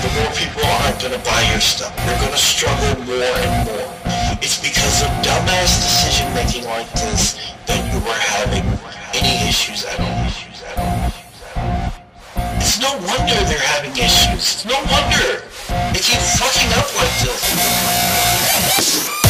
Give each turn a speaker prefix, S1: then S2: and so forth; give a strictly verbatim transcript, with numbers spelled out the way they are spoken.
S1: the more people aren't going to buy your stuff. You're going to struggle more and more. It's because of dumbass decision making like this that you are having any issues at all. It's no wonder they're having issues. It's no wonder they keep fucking up like this.